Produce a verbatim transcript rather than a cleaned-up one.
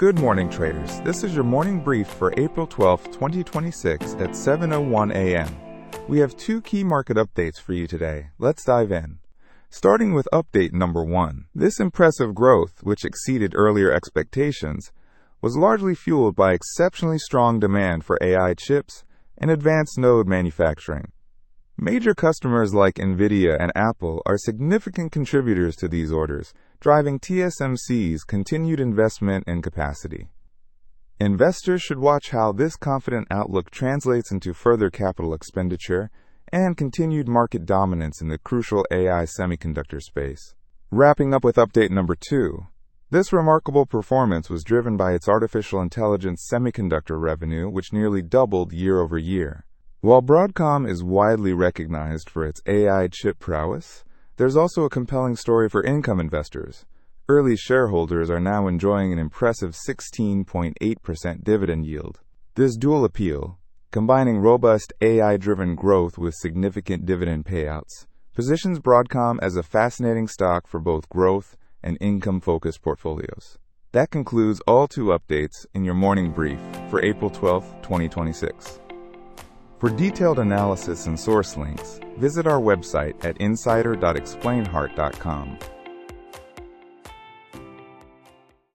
Good morning, traders. This is your morning brief for April twelfth, twenty twenty-six at seven oh one a m We have two key market updates for you today. Let's dive in. Starting with update number one. This impressive growth, which exceeded earlier expectations, was largely fueled by exceptionally strong demand for A I chips and advanced node manufacturing. Major customers like NVIDIA and Apple are significant contributors to these orders, driving T S M C's continued investment and capacity. Investors should watch how this confident outlook translates into further capital expenditure and continued market dominance in the crucial A I semiconductor space. Wrapping up with update number two. This remarkable performance was driven by its artificial intelligence semiconductor revenue, which nearly doubled year over year. While Broadcom is widely recognized for its A I chip prowess, there's also a compelling story for income investors. Early shareholders are now enjoying an impressive sixteen point eight percent dividend yield. This dual appeal, combining robust A I-driven growth with significant dividend payouts, positions Broadcom as a fascinating stock for both growth and income-focused portfolios. That concludes all two updates in your morning brief for April twelfth, twenty twenty-six. For detailed analysis and source links, visit our website at insider dot explain heart dot com.